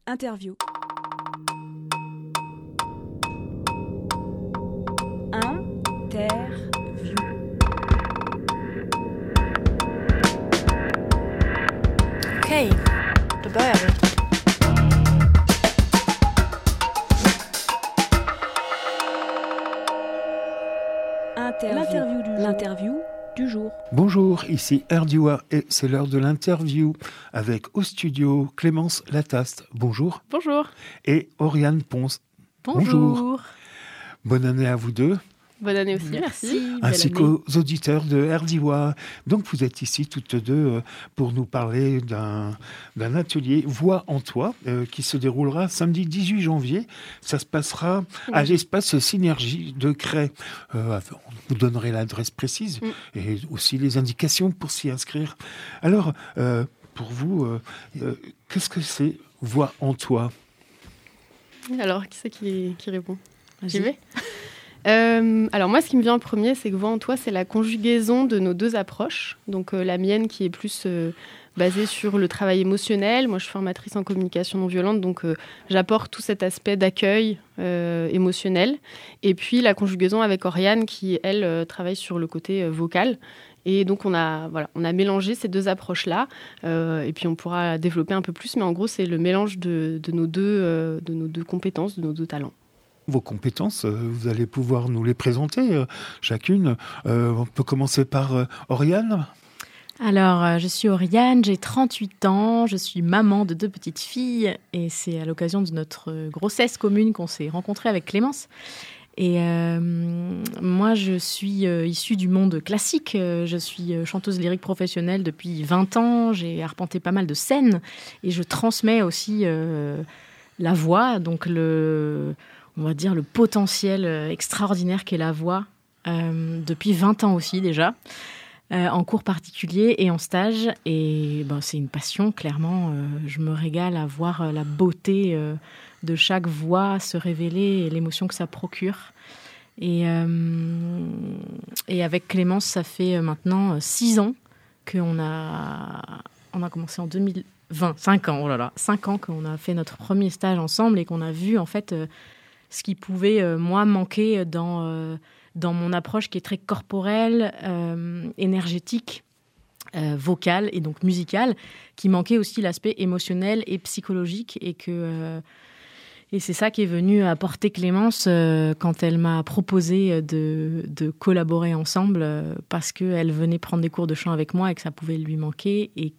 Interview. Okej, då börjar vi. L'interview du jour. Bonjour, ici Erdioua et c'est l'heure de l'interview avec au studio Clémence Lataste. Bonjour. Bonjour. Et Oriane Ponce. Bonjour. Bonne année à vous deux. Bonne année aussi, merci. Ainsi qu'aux auditeurs de Erdioua. Donc vous êtes ici toutes deux pour nous parler d'un atelier Voix en toi qui se déroulera samedi 18 janvier. Ça se passera à l'espace Synergie de Cray. Vous donnerez l'adresse précise et aussi les indications pour s'y inscrire. Alors, pour vous, qu'est-ce que c'est Voix en toi ? Alors, qui c'est qui répond ? J'y vais. Alors moi, ce qui me vient en premier, c'est que Voix en toi, c'est la conjugaison de nos deux approches. Donc la mienne qui est plus basée sur le travail émotionnel. Moi, je suis formatrice en communication non violente, donc j'apporte tout cet aspect d'accueil émotionnel. Et puis la conjugaison avec Oriane qui, elle, travaille sur le côté vocal. Et donc on a mélangé ces deux approches-là. Et puis on pourra développer un peu plus, mais en gros, c'est le mélange de nos deux compétences, de nos deux talents. Vos compétences, vous allez pouvoir nous les présenter chacune. On peut commencer par Oriane. Alors, je suis Oriane, j'ai 38 ans, je suis maman de 2 petites filles et c'est à l'occasion de notre grossesse commune qu'on s'est rencontrés avec Clémence. Et moi, je suis issue du monde classique. Je suis chanteuse lyrique professionnelle depuis 20 ans. J'ai arpenté pas mal de scènes et je transmets aussi la voix, donc on va dire le potentiel extraordinaire qu'est la voix depuis 20 ans aussi déjà, en cours particulier et en stage. Et c'est une passion, clairement. Je me régale à voir la beauté de chaque voix se révéler et l'émotion que ça procure. Et avec Clémence, ça fait maintenant 6 ans qu'on a commencé en 2020, 5 ans, 5 ans qu'on a fait notre premier stage ensemble et qu'on a vu en fait ce qui pouvait, moi, manquer dans mon approche qui est très corporelle, énergétique, vocale et donc musicale, qui manquait aussi l'aspect émotionnel et psychologique. Et c'est ça qui est venu apporter Clémence quand elle m'a proposé de collaborer ensemble parce qu'elle venait prendre des cours de chant avec moi et que ça pouvait lui manquer et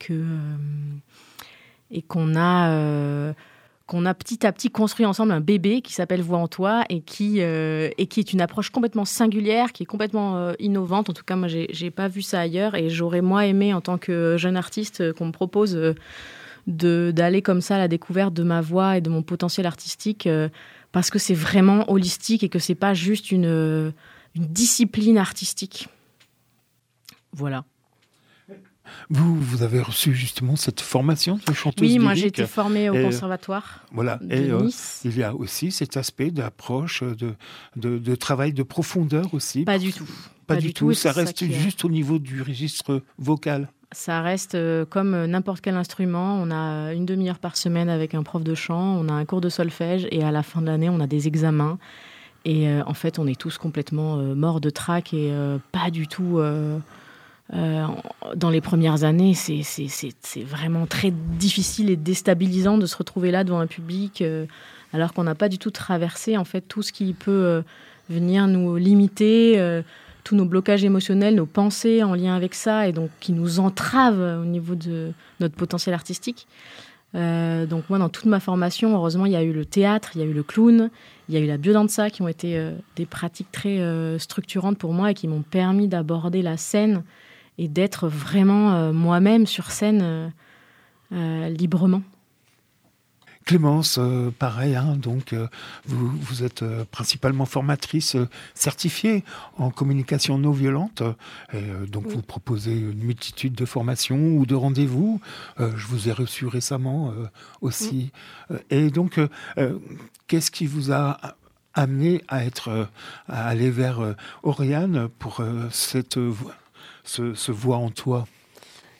qu'on a petit à petit construit ensemble un bébé qui s'appelle Voix en toi et qui est une approche complètement singulière, qui est complètement innovante. En tout cas, moi, j'ai pas vu ça ailleurs et j'aurais, moi, aimé, en tant que jeune artiste, qu'on me propose d'aller comme ça à la découverte de ma voix et de mon potentiel artistique parce que c'est vraiment holistique et que c'est pas juste une discipline artistique. Voilà. Vous avez reçu justement cette formation de chanteuse lyrique. Oui, moi j'ai été formée au conservatoire de Nice. Il y a aussi cet aspect d'approche, de travail de profondeur aussi. Pas du tout. Pas du tout. Ça reste juste au niveau du registre vocal. Ça reste comme n'importe quel instrument. On a une demi-heure par semaine avec un prof de chant, on a un cours de solfège et à la fin de l'année, on a des examens. Et en fait, on est tous complètement morts de trac et pas du tout... dans les premières années, c'est vraiment très difficile et déstabilisant de se retrouver là devant un public alors qu'on n'a pas du tout traversé en fait tout ce qui peut venir nous limiter, tous nos blocages émotionnels, nos pensées en lien avec ça et donc qui nous entravent au niveau de notre potentiel artistique. Donc moi, dans toute ma formation, heureusement, il y a eu le théâtre, il y a eu le clown, il y a eu la biodanza qui ont été des pratiques très structurantes pour moi et qui m'ont permis d'aborder la scène et d'être vraiment moi-même sur scène librement. Clémence, pareil, donc vous êtes principalement formatrice certifiée en communication non violente, et donc vous proposez une multitude de formations ou de rendez-vous. Je vous ai reçu récemment aussi. Et donc, qu'est-ce qui vous a amené à aller vers Oriane pour ce Voix en toi?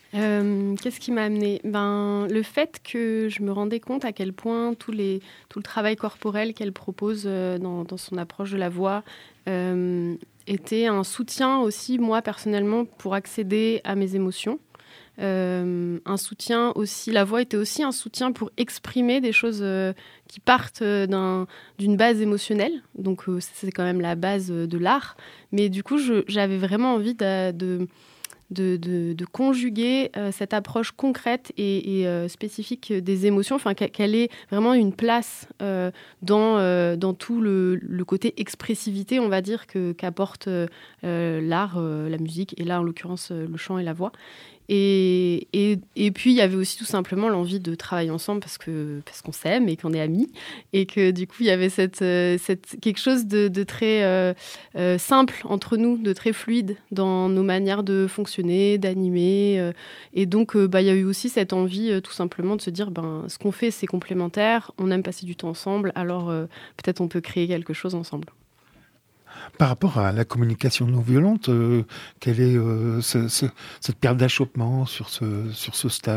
Qu'est-ce qui m'a amenée ? Le fait que je me rendais compte à quel point tout le travail corporel qu'elle propose dans son approche de la voix était un soutien aussi, moi, personnellement, pour accéder à mes émotions. Un soutien aussi, la voix était aussi un soutien pour exprimer des choses qui partent d'une base émotionnelle. Donc, c'est quand même la base de l'art. Mais du coup, j'avais vraiment envie de conjuguer cette approche concrète et spécifique des émotions, enfin qu'elle ait vraiment une place dans tout le côté expressivité, on va dire, qu'apporte l'art, la musique, et là en l'occurrence le chant et la voix. Et puis il y avait aussi tout simplement l'envie de travailler ensemble parce qu'on s'aime et qu'on est amis, et que du coup il y avait quelque chose de très simple entre nous, de très fluide dans nos manières de fonctionner, d'animer, et donc il y a eu aussi cette envie tout simplement de se dire ce qu'on fait c'est complémentaire, on aime passer du temps ensemble, alors peut-être on peut créer quelque chose ensemble. Par rapport à la communication non violente, quelle est cette pierre d'achoppement sur ce stage ?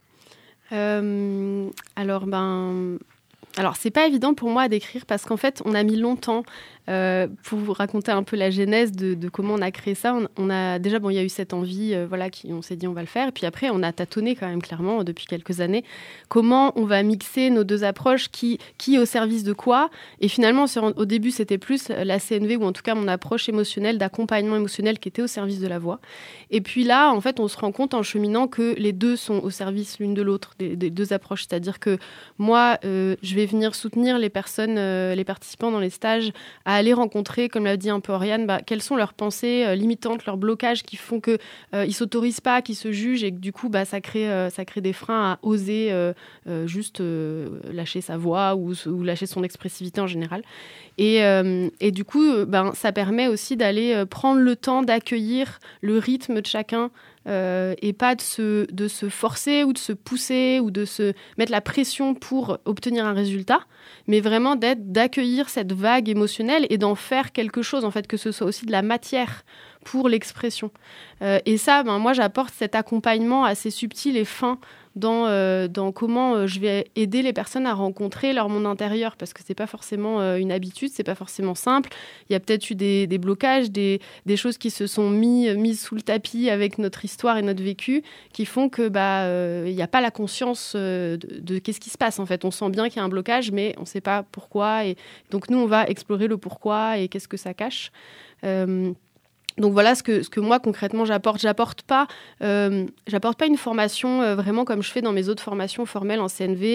Alors, c'est pas évident pour moi à décrire parce qu'en fait, on a mis longtemps pour vous raconter un peu la genèse de comment on a créé ça. On a déjà, il y a eu cette envie, on s'est dit on va le faire. Et puis après, on a tâtonné quand même clairement depuis quelques années comment on va mixer nos deux approches, qui au service de quoi. Et finalement, au début, c'était plus la CNV, ou en tout cas mon approche émotionnelle, d'accompagnement émotionnel qui était au service de la voix. Et puis là, en fait, on se rend compte en cheminant que les deux sont au service l'une de l'autre, des deux approches. C'est-à-dire que moi, je vais venir soutenir les personnes, les participants dans les stages, à aller rencontrer, comme l'a dit un peu Oriane, quelles sont leurs pensées limitantes, leurs blocages qui font qu'ils ne s'autorisent pas, qu'ils se jugent, et que du coup, ça crée des freins à oser juste lâcher sa voix ou lâcher son expressivité en général. Et du coup, ça permet aussi d'aller prendre le temps d'accueillir le rythme de chacun, et pas de se forcer ou de se pousser ou de se mettre la pression pour obtenir un résultat, mais vraiment d'accueillir cette vague émotionnelle et d'en faire quelque chose, en fait, que ce soit aussi de la matière pour l'expression. Et ça, moi, j'apporte cet accompagnement assez subtil et fin dans comment je vais aider les personnes à rencontrer leur monde intérieur, parce que c'est pas forcément une habitude, c'est pas forcément simple. Il y a peut-être eu des blocages, des choses qui se sont mises sous le tapis avec notre histoire et notre vécu, qui font que il n'y a pas la conscience de qu'est-ce qui se passe, en fait. On sent bien qu'il y a un blocage, mais on sait pas pourquoi, et donc nous on va explorer le pourquoi et qu'est-ce que ça cache. Donc voilà ce que moi concrètement j'apporte. J'apporte pas une formation vraiment comme je fais dans mes autres formations formelles en CNV,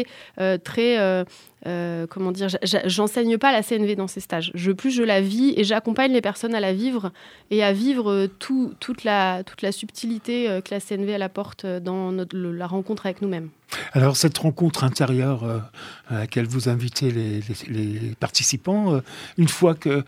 j'enseigne pas la CNV dans ces stages. Je la vis et j'accompagne les personnes à la vivre et à vivre toute la subtilité que la CNV elle apporte dans la rencontre avec nous-mêmes. Alors cette rencontre intérieure à laquelle vous invitez les participants, une fois que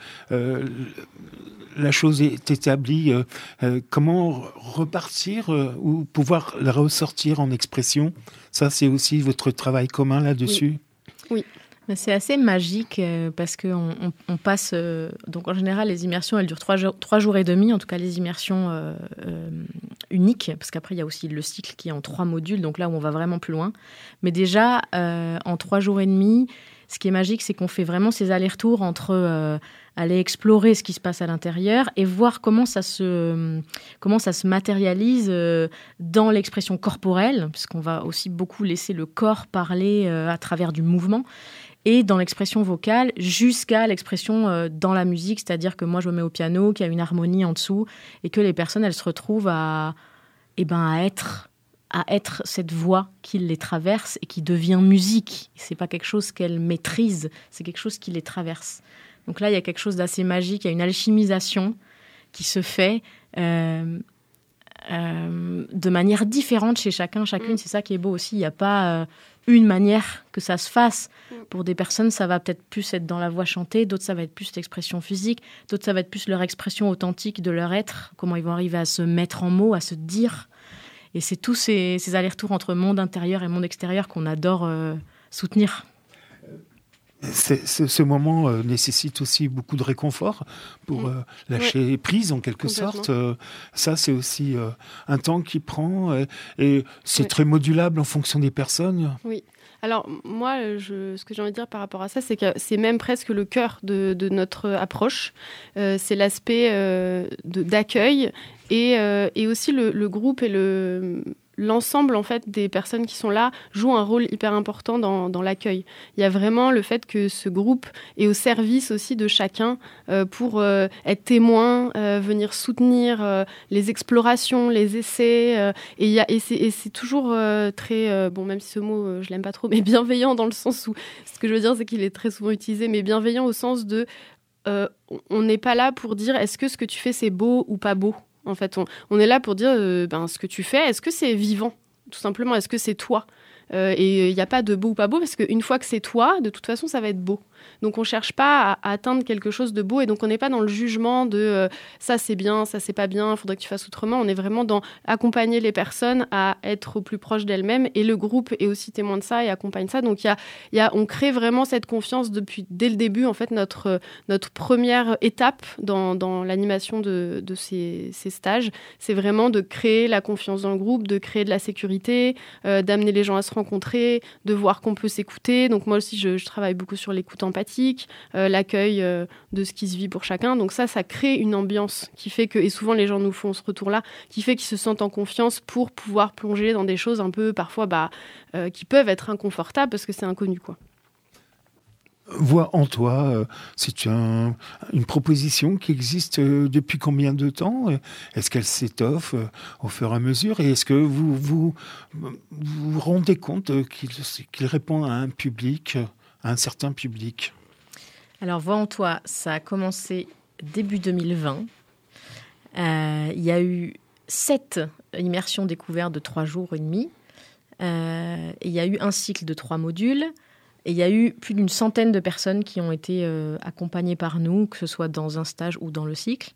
la chose est établie, comment repartir ou pouvoir la ressortir en expression ? Ça, c'est aussi votre travail commun là-dessus ? Oui. C'est assez magique parce qu'on passe... donc en général, les immersions, elles durent 3 jours et demi, en tout cas les immersions uniques, parce qu'après, il y a aussi le cycle qui est en 3 modules, donc là où on va vraiment plus loin. Mais déjà, en 3 jours et demi, ce qui est magique, c'est qu'on fait vraiment ces allers-retours entre aller explorer ce qui se passe à l'intérieur et voir comment ça se matérialise dans l'expression corporelle, puisqu'on va aussi beaucoup laisser le corps parler à travers du mouvement, et dans l'expression vocale jusqu'à l'expression dans la musique, c'est-à-dire que moi je me mets au piano, qu'il y a une harmonie en dessous, et que les personnes elles se retrouvent à être cette voix qui les traverse et qui devient musique. C'est pas quelque chose qu'elles maîtrisent, c'est quelque chose qui les traverse. Donc là, il y a quelque chose d'assez magique, il y a une alchimisation qui se fait de manière différente chez chacune. C'est ça qui est beau aussi. Il n'y a pas une manière que ça se fasse. Pour des personnes, ça va peut-être plus être dans la voix chantée, d'autres, ça va être plus l'expression physique, d'autres, ça va être plus leur expression authentique de leur être, comment ils vont arriver à se mettre en mots, à se dire. Et c'est tous ces allers-retours entre monde intérieur et monde extérieur qu'on adore soutenir. Ce moment nécessite aussi beaucoup de réconfort pour lâcher prise en quelque sorte. Ça, c'est aussi un temps qui prend et c'est très modulable en fonction des personnes. Oui. Alors moi, ce que j'ai envie de dire par rapport à ça, c'est que c'est même presque le cœur de notre approche. C'est l'aspect d'accueil et aussi le groupe et l'ensemble en fait des personnes qui sont là jouent un rôle hyper important dans l'accueil. Il y a vraiment le fait que ce groupe est au service aussi de chacun pour être témoin, venir soutenir les explorations, les essais. Et c'est toujours très, bon même si ce mot je l'aime pas trop, mais bienveillant dans le sens où, ce que je veux dire c'est qu'il est très souvent utilisé, mais bienveillant au sens de on n'est pas là pour dire est-ce que ce que tu fais c'est beau ou pas beau. En fait, on est là pour dire ce que tu fais, est-ce que c'est vivant ? Tout simplement, est-ce que c'est toi ? Et il n'y a pas de beau ou pas beau, parce qu'une fois que c'est toi, de toute façon, ça va être beau. Donc, on ne cherche pas à atteindre quelque chose de beau, et donc on n'est pas dans le jugement de ça c'est bien, ça c'est pas bien, il faudrait que tu fasses autrement. On est vraiment dans accompagner les personnes à être au plus proche d'elles-mêmes, et le groupe est aussi témoin de ça et accompagne ça. Donc, on crée vraiment cette confiance dès le début. En fait, notre première étape dans l'animation de ces stages, c'est vraiment de créer la confiance dans le groupe, de créer de la sécurité, d'amener les gens à se rencontrer, de voir qu'on peut s'écouter. Donc moi aussi, je travaille beaucoup sur l'écoute empathique, l'accueil de ce qui se vit pour chacun. Donc ça crée une ambiance qui fait que, et souvent les gens nous font ce retour-là, qui fait qu'ils se sentent en confiance pour pouvoir plonger dans des choses un peu parfois qui peuvent être inconfortables parce que c'est inconnu, quoi. Voix en toi, c'est une proposition qui existe depuis combien de temps ? Est-ce qu'elle s'étoffe au fur et à mesure ? Et est-ce que vous rendez compte qu'il répond à un public, à un certain public ? Alors, Voix en toi, ça a commencé début 2020. Il y a eu 7 immersions découvertes de 3 jours et demi. Il y a eu un cycle de 3 modules. Et il y a eu plus d'une centaine de personnes qui ont été accompagnées par nous, que ce soit dans un stage ou dans le cycle.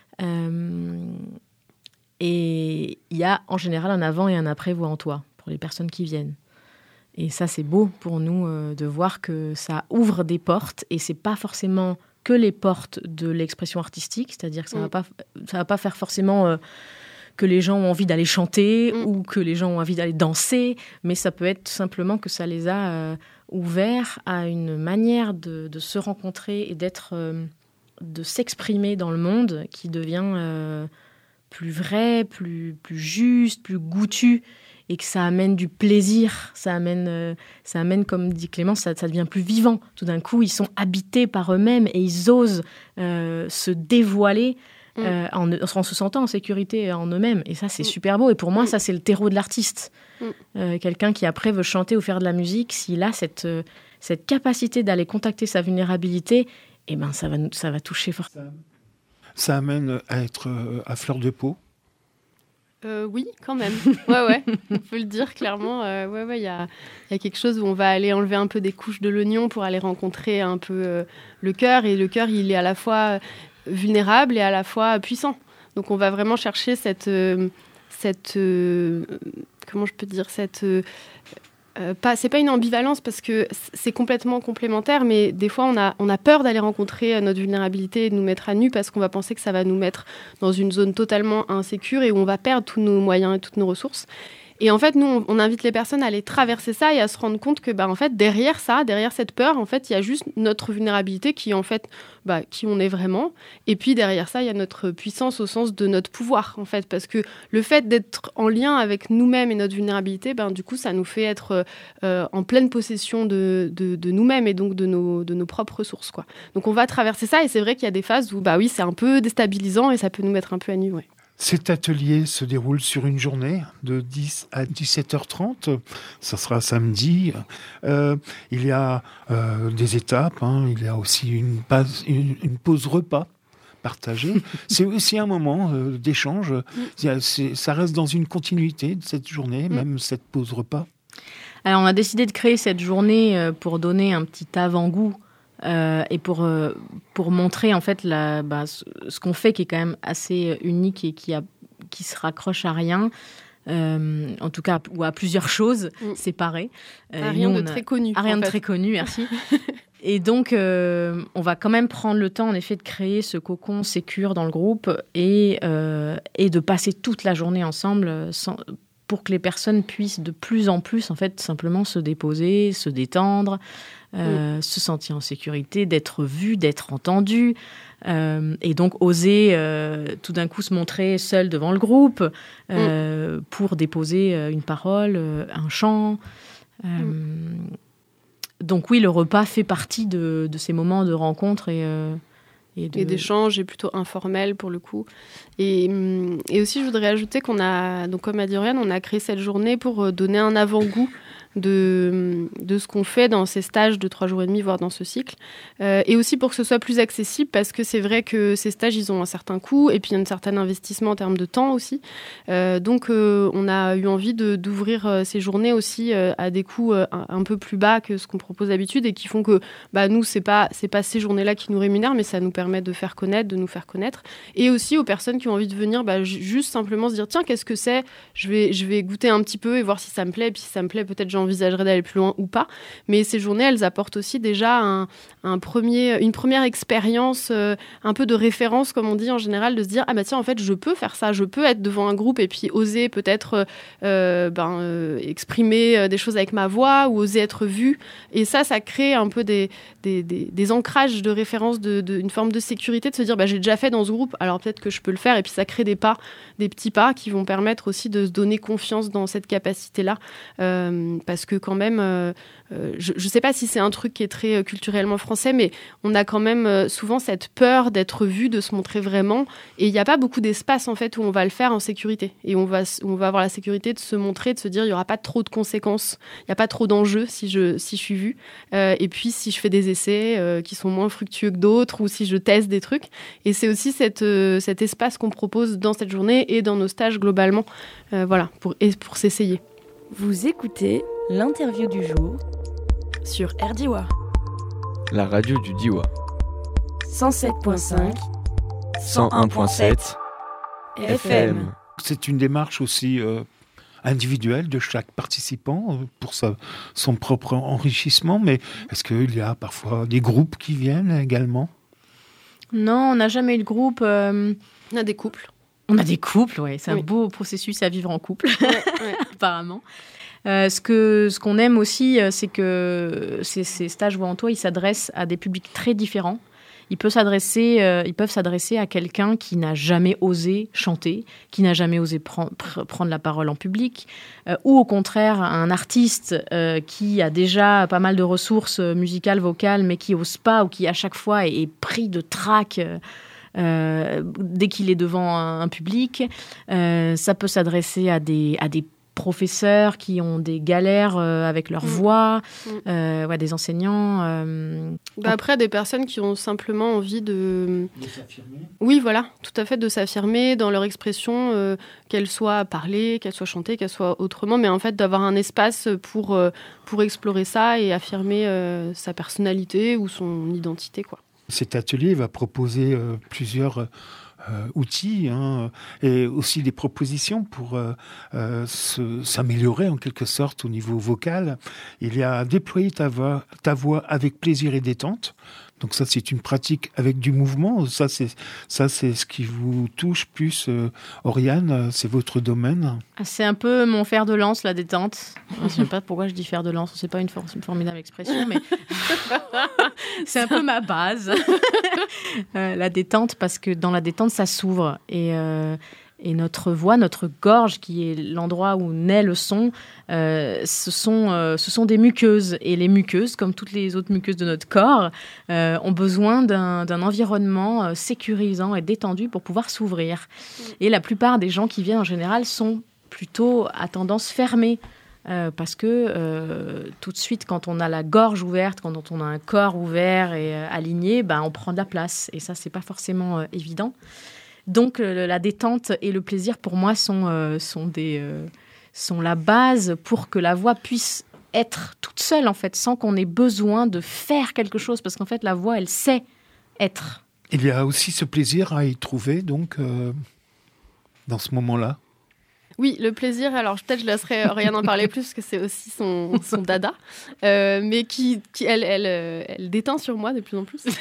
Et il y a en général un avant et un après Voix en toi pour les personnes qui viennent. Et ça, c'est beau pour nous de voir que ça ouvre des portes. Et c'est pas forcément que les portes de l'expression artistique, c'est-à-dire que ça va pas faire forcément que les gens ont envie d'aller chanter ou que les gens ont envie d'aller danser, mais ça peut être simplement que ça les a ouverts à une manière de se rencontrer et de s'exprimer dans le monde qui devient plus vrai, plus juste, plus goûtu, et que ça amène du plaisir, ça amène comme dit Clémence, ça devient plus vivant. Tout d'un coup, ils sont habités par eux-mêmes et ils osent se dévoiler en se sentant en sécurité en eux-mêmes. Et ça, c'est super beau. Et pour moi, ça, c'est le terreau de l'artiste. Quelqu'un qui, après, veut chanter ou faire de la musique, s'il a cette capacité d'aller contacter sa vulnérabilité, eh ben, ça va toucher fortement. Ça amène à être à fleur de peau. Oui, quand même. Ouais, on peut le dire clairement. Il y a quelque chose où on va aller enlever un peu des couches de l'oignon pour aller rencontrer un peu le cœur. Et le cœur, il est à la fois vulnérable et à la fois puissant. Donc on va vraiment chercher cette comment je peux dire, c'est pas une ambivalence parce que c'est complètement complémentaire, mais des fois on a peur d'aller rencontrer notre vulnérabilité et de nous mettre à nu parce qu'on va penser que ça va nous mettre dans une zone totalement insécure et où on va perdre tous nos moyens et toutes nos ressources. Et en fait, nous, on invite les personnes à aller traverser ça et à se rendre compte que, en fait, derrière cette peur, en fait, il y a juste notre vulnérabilité qui, en fait, qui on est vraiment. Et puis, derrière ça, il y a notre puissance au sens de notre pouvoir, en fait. Parce que le fait d'être en lien avec nous-mêmes et notre vulnérabilité, du coup, ça nous fait être en pleine possession de nous-mêmes et donc de nos propres ressources, quoi. Donc, on va traverser ça et c'est vrai qu'il y a des phases où, oui, c'est un peu déstabilisant et ça peut nous mettre un peu à nu, ouais. Cet atelier se déroule sur une journée de 10 à 17h30. Ça sera samedi. Il y a des étapes. Il y a aussi une pause repas partagée. C'est aussi un moment d'échange. Ça reste dans une continuité de cette journée, même cette pause repas. Alors, on a décidé de créer cette journée pour donner un petit avant-goût et pour montrer en fait ce qu'on fait qui est quand même assez unique et qui se raccroche à rien, en tout cas, ou à plusieurs choses séparées. Rien de très connu. Rien de très connu, merci. Et donc, on va quand même prendre le temps, en effet, de créer ce cocon sécure dans le groupe et de passer toute la journée ensemble pour que les personnes puissent de plus en plus, en fait, simplement se déposer, se détendre, se sentir en sécurité, d'être vues, d'être entendues. Et donc oser tout d'un coup se montrer seul devant le groupe pour déposer une parole, un chant. Donc oui, le repas fait partie de ces moments de rencontre et d'échange, et plutôt informel pour le coup. Et aussi, je voudrais ajouter qu'on a, donc comme a dit Oriane, on a créé cette journée pour donner un avant-goût de ce qu'on fait dans ces stages de 3 jours et demi, voire dans ce cycle. Et aussi pour que ce soit plus accessible, parce que c'est vrai que ces stages, ils ont un certain coût, et puis un certain investissement en termes de temps aussi. Donc, on a eu envie d'ouvrir ces journées aussi à des coûts un peu plus bas que ce qu'on propose d'habitude, et qui font que nous, c'est pas ces journées-là qui nous rémunèrent, mais ça nous permet de nous faire connaître. Et aussi aux personnes qui ont envie de venir, juste simplement se dire, tiens, qu'est-ce que c'est ? Je vais goûter un petit peu et voir si ça me plaît. Et puis si ça me plaît, peut-être j'envisagerais d'aller plus loin ou pas. Mais ces journées, elles apportent aussi déjà une première expérience, un peu de référence, comme on dit en général, de se dire, tiens, en fait, je peux faire ça, je peux être devant un groupe et puis oser peut-être exprimer des choses avec ma voix ou oser être vue. Et ça crée un peu des ancrages de référence, une forme de sécurité, de se dire, j'ai déjà fait dans ce groupe, alors peut-être que je peux le faire. Et puis ça crée des petits pas qui vont permettre aussi de se donner confiance dans cette capacité-là. Parce que quand même, je ne sais pas si c'est un truc qui est très culturellement français, mais on a quand même souvent cette peur d'être vu, de se montrer vraiment. Et il n'y a pas beaucoup d'espace en fait où on va le faire en sécurité. Et on va avoir la sécurité de se montrer, de se dire il n'y aura pas trop de conséquences, il n'y a pas trop d'enjeux si je suis vue. Et puis si je fais des essais qui sont moins fructueux que d'autres, ou si je teste des trucs. Et c'est aussi cet espace qu'on propose dans cette journée et dans nos stages globalement, pour s'essayer. Vous écoutez l'interview du jour sur RDIWA. La radio du Diois. 107.5, 101.7 FM. C'est une démarche aussi individuelle de chaque participant pour son propre enrichissement, mais est-ce qu'il y a parfois des groupes qui viennent également ? Non, on n'a jamais eu de groupe. On a des couples. On a des couples, oui. C'est un beau processus à vivre en couple, apparemment. Ce qu'on aime aussi, c'est que ces stages Voix en toi, ils s'adressent à des publics très différents. Ils peuvent s'adresser à quelqu'un qui n'a jamais osé chanter, qui n'a jamais osé prendre la parole en public, ou au contraire à un artiste qui a déjà pas mal de ressources musicales, vocales, mais qui n'ose pas, ou qui à chaque fois est pris de trac dès qu'il est devant un public. Ça peut s'adresser à des professeurs qui ont des galères avec leur voix, des enseignants. Après, des personnes qui ont simplement envie de s'affirmer. Oui, voilà, tout à fait, de s'affirmer dans leur expression, qu'elle soit parlée, qu'elle soit chantée, qu'elle soit autrement, mais en fait d'avoir un espace pour explorer ça et affirmer sa personnalité ou son identité, quoi. Cet atelier va proposer plusieurs outils et aussi des propositions pour s'améliorer en quelque sorte au niveau vocal. Il y a déployer ta voix avec plaisir et détente. Donc ça, c'est une pratique avec du mouvement. Ça, c'est ce qui vous touche plus, Oriane. C'est votre domaine. C'est un peu mon fer de lance, la détente. Je ne sais pas pourquoi je dis fer de lance. C'est pas une formidable expression, mais c'est un peu ma base. La détente, parce que dans la détente, ça s'ouvre. Et notre voix, notre gorge, qui est l'endroit où naît le son, ce sont des muqueuses. Et les muqueuses, comme toutes les autres muqueuses de notre corps, ont besoin d'un environnement sécurisant et détendu pour pouvoir s'ouvrir. Et la plupart des gens qui viennent, en général, sont plutôt à tendance fermée. Parce que tout de suite, quand on a la gorge ouverte, quand on a un corps ouvert et aligné, on prend de la place. Et ça, c'est pas forcément évident. Donc, la détente et le plaisir, pour moi, sont la base pour que la voix puisse être toute seule, en fait, sans qu'on ait besoin de faire quelque chose. Parce qu'en fait, la voix, elle sait être. Il y a aussi ce plaisir à y trouver, donc, dans ce moment-là. Oui, le plaisir, alors peut-être je laisserai Oriane en parler plus, parce que c'est aussi son dada, mais elle déteint sur moi de plus en plus.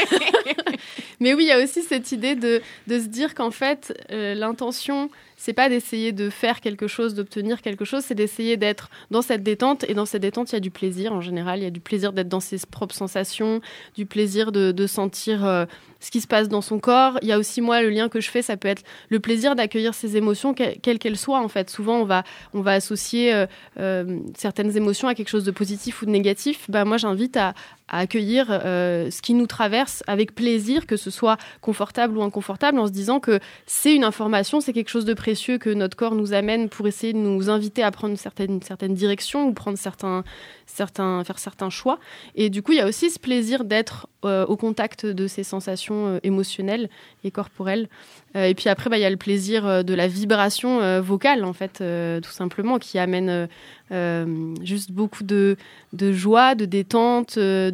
Mais oui, il y a aussi cette idée de se dire qu'en fait, l'intention, c'est pas d'essayer de faire quelque chose, d'obtenir quelque chose, c'est d'essayer d'être dans cette détente. Et dans cette détente, il y a du plaisir en général. Il y a du plaisir d'être dans ses propres sensations, du plaisir de sentir ce qui se passe dans son corps. Il y a aussi, moi, le lien que je fais, ça peut être le plaisir d'accueillir ses émotions, quelles qu'elles soient, en fait. Souvent, on va associer certaines émotions à quelque chose de positif ou de négatif. Moi, j'invite à accueillir ce qui nous traverse avec plaisir, que ce soit confortable ou inconfortable, en se disant que c'est une information, c'est quelque chose de précieux que notre corps nous amène pour essayer de nous inviter à prendre une certaine direction ou prendre faire certains choix. Et du coup, il y a aussi ce plaisir d'être au contact de ces sensations émotionnelles et corporelles. Et puis après, il y a le plaisir de la vibration vocale, en fait, tout simplement, qui amène juste beaucoup de joie, de détente,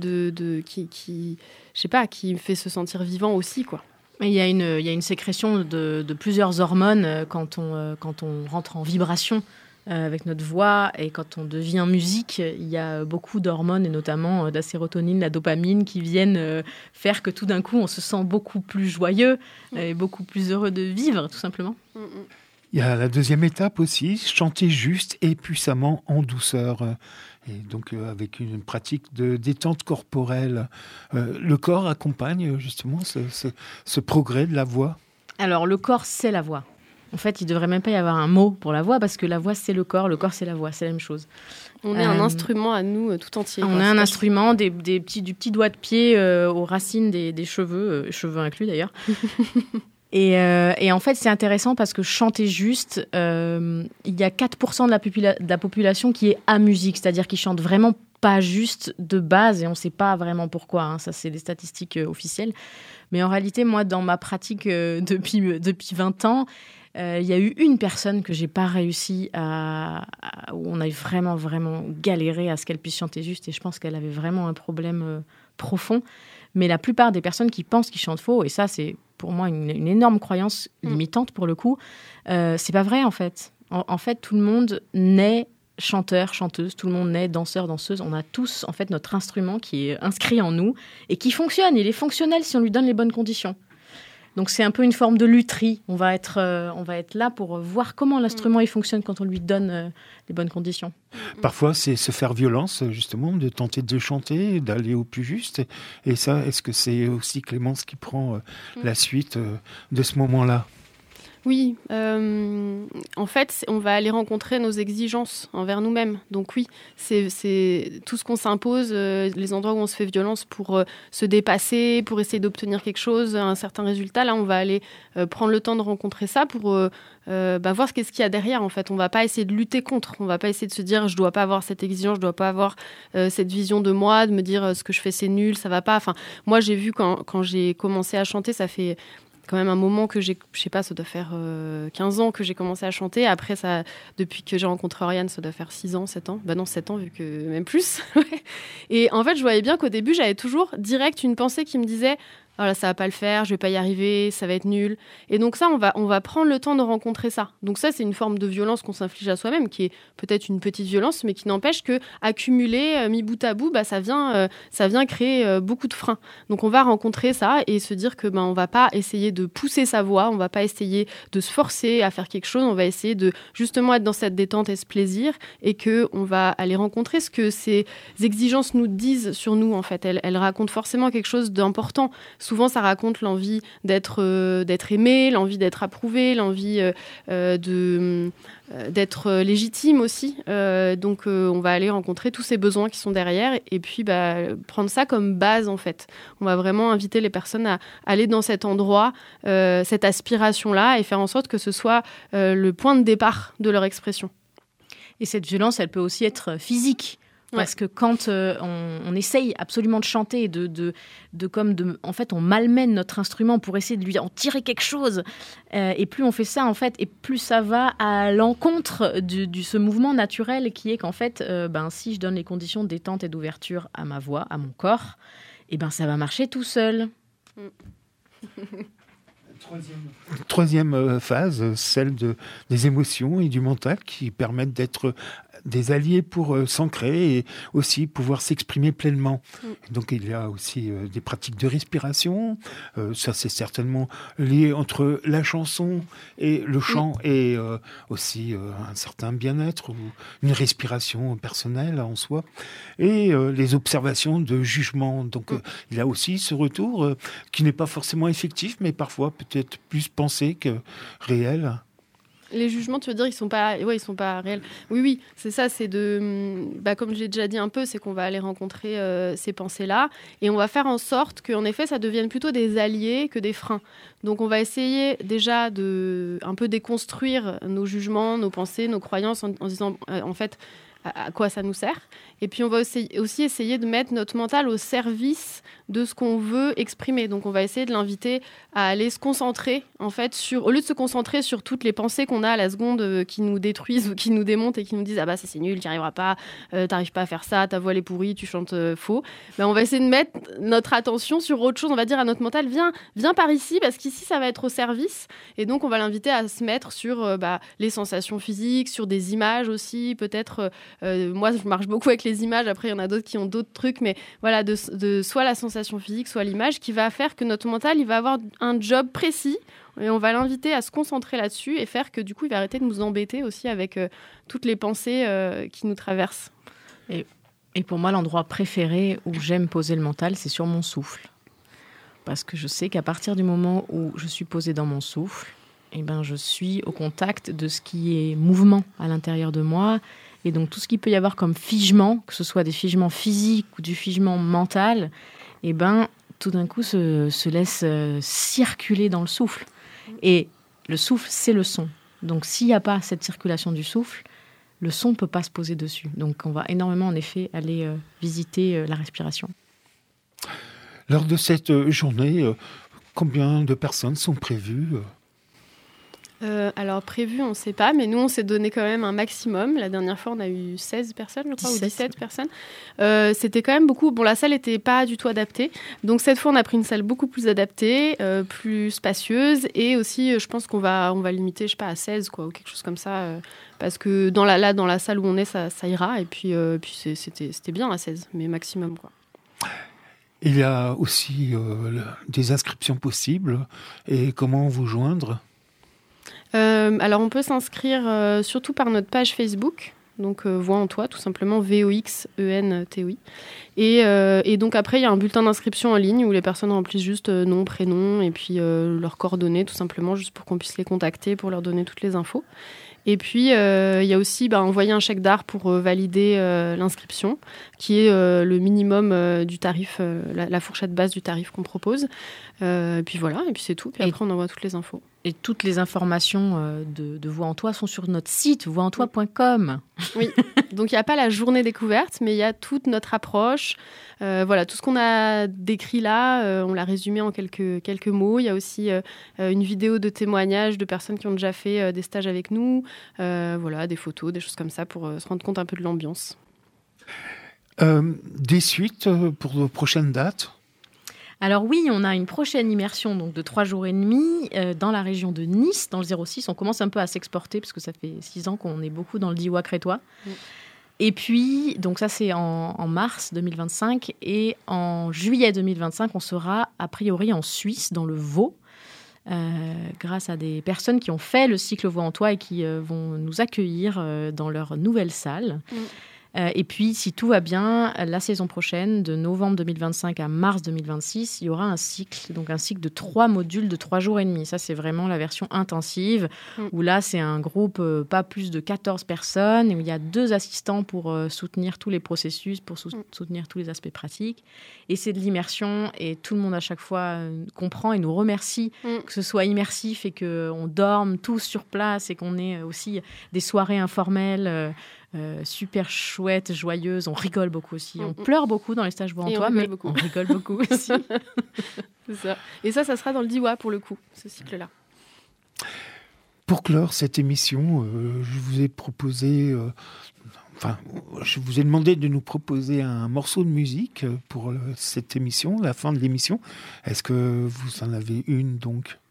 qui me fait se sentir vivant aussi, quoi. Il y a une sécrétion de plusieurs hormones quand on rentre en vibration avec notre voix, et quand on devient musique, il y a beaucoup d'hormones, et notamment de la sérotonine, la dopamine, qui viennent faire que tout d'un coup on se sent beaucoup plus joyeux et beaucoup plus heureux de vivre, tout simplement. Il y a la deuxième étape aussi, chanter juste et puissamment en douceur. Et donc avec une pratique de détente corporelle. Le corps accompagne justement ce progrès de la voix. Alors le corps, c'est la voix. En fait, il ne devrait même pas y avoir un mot pour la voix, parce que la voix, c'est le corps c'est la voix, c'est la même chose. On est un instrument à nous tout entier. On a un instrument, du petit doigt de pied aux racines des cheveux, cheveux inclus d'ailleurs. Et en fait, c'est intéressant parce que chanter juste, il y a 4% de la population qui est amusique, c'est-à-dire qui chante vraiment pas juste de base, et on ne sait pas vraiment pourquoi, hein, ça c'est des statistiques officielles. Mais en réalité, moi, dans ma pratique depuis 20 ans, il y a eu une personne que j'ai pas réussi où on a vraiment, vraiment galéré à ce qu'elle puisse chanter juste, et je pense qu'elle avait vraiment un problème profond. Mais la plupart des personnes qui pensent qu'ils chantent faux, et ça, c'est pour moi une énorme croyance limitante pour le coup, c'est pas vrai en fait. En fait, tout le monde naît chanteur, chanteuse, tout le monde naît danseur, danseuse. On a tous en fait notre instrument qui est inscrit en nous et qui fonctionne. Il est fonctionnel si on lui donne les bonnes conditions. Donc c'est un peu une forme de lutherie. On va être là pour voir comment l'instrument il fonctionne quand on lui donne les bonnes conditions. Parfois, c'est se faire violence, justement, de tenter de chanter, d'aller au plus juste. Et ça, est-ce que c'est aussi Clémence qui prend la suite de ce moment-là ? Oui, en fait, on va aller rencontrer nos exigences envers nous-mêmes. Donc oui, c'est tout ce qu'on s'impose, les endroits où on se fait violence pour se dépasser, pour essayer d'obtenir quelque chose, un certain résultat. Là, on va aller prendre le temps de rencontrer ça pour voir qu'est-ce qu'il y a derrière. En fait, on va pas essayer de lutter contre. On va pas essayer de se dire je dois pas avoir cette exigence, je dois pas avoir cette vision de moi, de me dire ce que je fais c'est nul, ça va pas. Enfin, moi j'ai vu quand j'ai commencé à chanter, ça fait quand même un moment que je sais pas, ça doit faire 15 ans que j'ai commencé à chanter. Après, depuis que j'ai rencontré Oriane, ça doit faire 6 ans, 7 ans. 7 ans, vu que même plus. Et en fait, je voyais bien qu'au début, j'avais toujours direct une pensée qui me disait « Oh là, ça va pas le faire, je vais pas y arriver, ça va être nul. » Et donc ça, on va prendre le temps de rencontrer ça. Donc ça, c'est une forme de violence qu'on s'inflige à soi-même, qui est peut-être une petite violence, mais qui n'empêche que accumuler, mis bout à bout, ça vient créer beaucoup de freins. Donc on va rencontrer ça et se dire que on va pas essayer de pousser sa voix, on va pas essayer de se forcer à faire quelque chose, on va essayer de justement être dans cette détente et ce plaisir, et que on va aller rencontrer ce que ces exigences nous disent sur nous, en fait. Elles racontent forcément quelque chose d'important. Souvent, ça raconte l'envie d'être aimé, l'envie d'être approuvé, l'envie d'être légitime aussi. Donc, on va aller rencontrer tous ces besoins qui sont derrière et puis prendre ça comme base, en fait. On va vraiment inviter les personnes à aller dans cet endroit, cette aspiration-là, et faire en sorte que ce soit le point de départ de leur expression. Et cette violence, elle peut aussi être physique. Parce que quand on essaye absolument de chanter, en fait, on malmène notre instrument pour essayer de lui en tirer quelque chose. Et plus on fait ça, en fait, et plus ça va à l'encontre de ce mouvement naturel qui est qu'en fait, si je donne les conditions de détente et d'ouverture à ma voix, à mon corps, ça va marcher tout seul. Troisième phase, celle des émotions et du mental qui permettent d'être des alliés pour s'ancrer et aussi pouvoir s'exprimer pleinement. Donc il y a aussi des pratiques de respiration. Ça, c'est certainement lié entre la chanson et le chant et aussi un certain bien-être ou une respiration personnelle en soi. Et les observations de jugement. Donc il y a aussi ce retour qui n'est pas forcément effectif, mais parfois peut-être plus pensé que réel. Les jugements, tu veux dire, ils sont pas réels. Oui, c'est ça, c'est comme j'ai déjà dit un peu, c'est qu'on va aller rencontrer ces pensées-là et on va faire en sorte qu'en effet, ça devienne plutôt des alliés que des freins. Donc on va essayer déjà de un peu déconstruire nos jugements, nos pensées, nos croyances en disant, en fait, à quoi ça nous sert. Et puis on va aussi essayer de mettre notre mental au service de ce qu'on veut exprimer. Donc on va essayer de l'inviter à aller se concentrer, en fait, au lieu de se concentrer sur toutes les pensées qu'on a à la seconde qui nous détruisent ou qui nous démontent et qui nous disent « Ah bah ça c'est nul, tu n'y arriveras pas, t'arrives pas à faire ça, ta voix elle est pourrie, tu chantes faux ». On va essayer de mettre notre attention sur autre chose. On va dire à notre mental « Viens par ici, parce qu'ici ça va être au service ». Et donc on va l'inviter à se mettre sur les sensations physiques, sur des images aussi, peut-être... moi je marche beaucoup avec les images, après il y en a d'autres qui ont d'autres trucs, mais voilà, de soit la sensation physique, soit l'image, qui va faire que notre mental il va avoir un job précis et on va l'inviter à se concentrer là-dessus et faire que du coup il va arrêter de nous embêter aussi avec toutes les pensées qui nous traversent. Et pour moi, l'endroit préféré où j'aime poser le mental, c'est sur mon souffle. Parce que je sais qu'à partir du moment où je suis posée dans mon souffle, je suis au contact de ce qui est mouvement à l'intérieur de moi. Et donc, tout ce qu'il peut y avoir comme figement, que ce soit des figements physiques ou du figement mental, tout d'un coup, se laisse circuler dans le souffle. Et le souffle, c'est le son. Donc, s'il n'y a pas cette circulation du souffle, le son ne peut pas se poser dessus. Donc, on va énormément, en effet, aller visiter la respiration. Lors de cette journée, combien de personnes sont prévues ? Alors prévu, on ne sait pas, mais nous on s'est donné quand même un maximum. La dernière fois on a eu 16 personnes, je crois, 17. Ou 17 personnes. C'était quand même beaucoup. Bon, la salle n'était pas du tout adaptée. Donc cette fois on a pris une salle beaucoup plus adaptée, plus spacieuse, et aussi je pense qu'on va limiter, je sais pas, à 16 quoi, ou quelque chose comme ça. Parce que dans la salle où on est, ça ira. Et puis c'était bien à 16, mais maximum quoi. Il y a aussi des inscriptions possibles. Et comment vous joindre ? Alors on peut s'inscrire surtout par notre page Facebook, donc Voix en toi, tout simplement VOXENTOI. Et donc après il y a un bulletin d'inscription en ligne où les personnes remplissent juste nom, prénom et puis leurs coordonnées tout simplement, juste pour qu'on puisse les contacter pour leur donner toutes les infos. Et puis, il y a aussi envoyer un chèque d'art pour valider l'inscription, qui est le minimum du tarif, la fourchette basse du tarif qu'on propose. Et puis voilà, et puis c'est tout. Puis après, on envoie toutes les infos. Et toutes les informations de Voix en toi sont sur notre site, voixentoi.com. Oui, donc il n'y a pas la journée découverte, mais il y a toute notre approche. Voilà, tout ce qu'on a décrit là, on l'a résumé en quelques mots. Il y a aussi une vidéo de témoignages de personnes qui ont déjà fait des stages avec nous. Voilà, des photos, des choses comme ça pour se rendre compte un peu de l'ambiance. Des suites pour de prochaines dates ? Alors oui, on a une prochaine immersion donc de 3 jours et demi dans la région de Nice, dans le 06. On commence un peu à s'exporter parce que ça fait 6 ans qu'on est beaucoup dans le Diois crétois. Et puis, donc ça c'est en mars 2025. Et en juillet 2025, on sera a priori en Suisse, dans le Vaud, grâce à des personnes qui ont fait le cycle Voix en toi et qui vont nous accueillir dans leur nouvelle salle. Et puis, si tout va bien, la saison prochaine, de novembre 2025 à mars 2026, il y aura un cycle de 3 modules de 3 jours et demi. Ça, c'est vraiment la version intensive, où là, c'est un groupe pas plus de 14 personnes, et où il y a 2 assistants pour soutenir tous les processus, pour soutenir tous les aspects pratiques. Et c'est de l'immersion, et tout le monde, à chaque fois, comprend et nous remercie que ce soit immersif et qu'on dorme tous sur place et qu'on ait aussi des soirées informelles super chouette, joyeuse, on rigole beaucoup aussi. On pleure beaucoup dans les stages Voix en toi, mais on rigole beaucoup aussi. C'est ça. Et ça sera dans le Diois pour le coup, ce cycle-là. Pour clore cette émission, je vous ai proposé... je vous ai demandé de nous proposer un morceau de musique pour cette émission, la fin de l'émission. Est-ce que vous en avez une, donc ?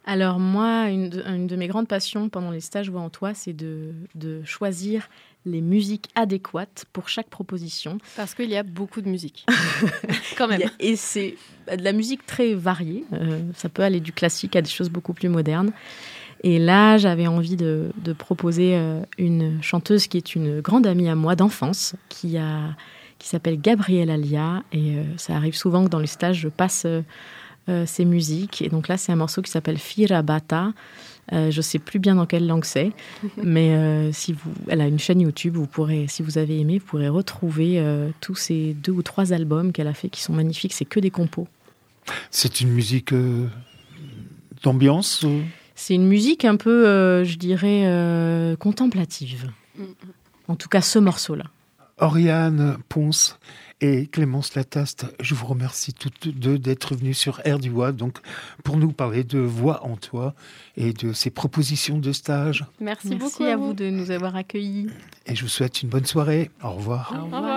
Alors moi, une de mes grandes passions pendant les stages Voix en toi, c'est de choisir les musiques adéquates pour chaque proposition. Parce qu'il y a beaucoup de musique, quand même. Et c'est de la musique très variée. Ça peut aller du classique à des choses beaucoup plus modernes. Et là, j'avais envie de proposer une chanteuse qui est une grande amie à moi d'enfance, qui s'appelle Gabrielle Alia. Et ça arrive souvent que dans les stages, je passe ses musiques. Et donc là, c'est un morceau qui s'appelle Fira Bata. Je ne sais plus bien dans quelle langue c'est, mais elle a une chaîne YouTube, si vous avez aimé, vous pourrez retrouver tous ces 2 ou 3 albums qu'elle a fait qui sont magnifiques. C'est que des compos. C'est une musique d'ambiance C'est une musique un peu, je dirais, contemplative. En tout cas, ce morceau-là. Oriane Ponce et Clémence Lataste, je vous remercie toutes deux d'être venues sur Air du Voix, donc pour nous parler de Voix en toi et de ces propositions de stage. Merci beaucoup à vous de nous avoir accueillis. Et je vous souhaite une bonne soirée. Au revoir. Au revoir.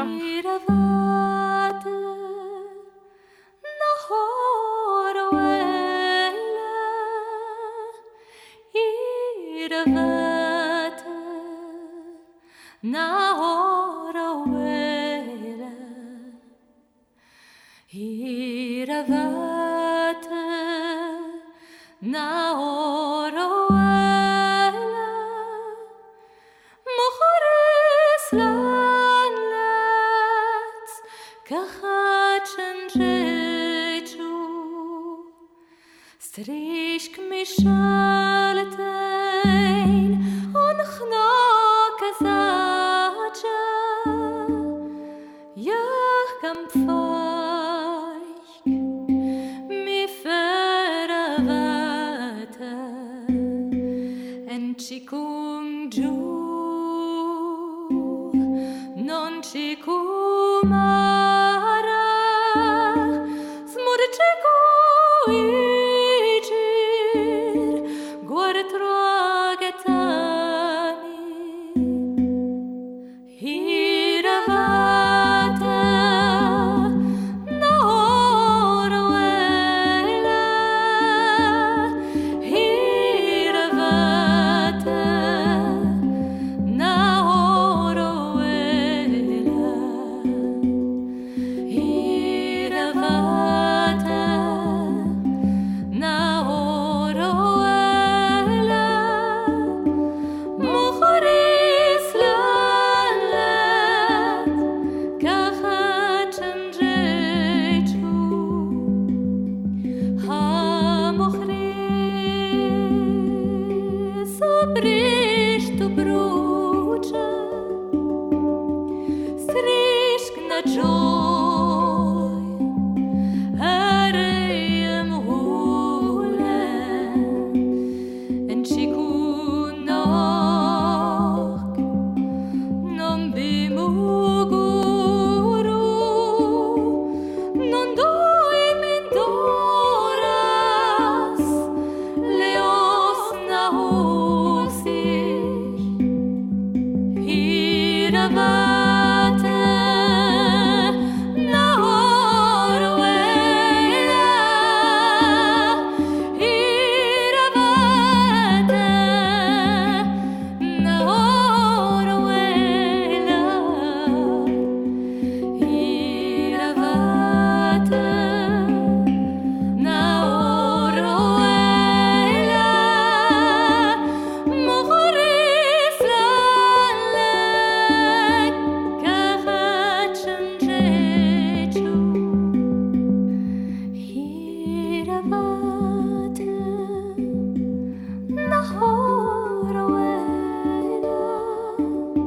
Strishk mishaltein on chnak azacha yach kam feich mi feravata en chikum ju non chikumara smur chikui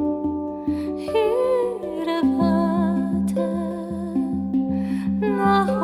Oh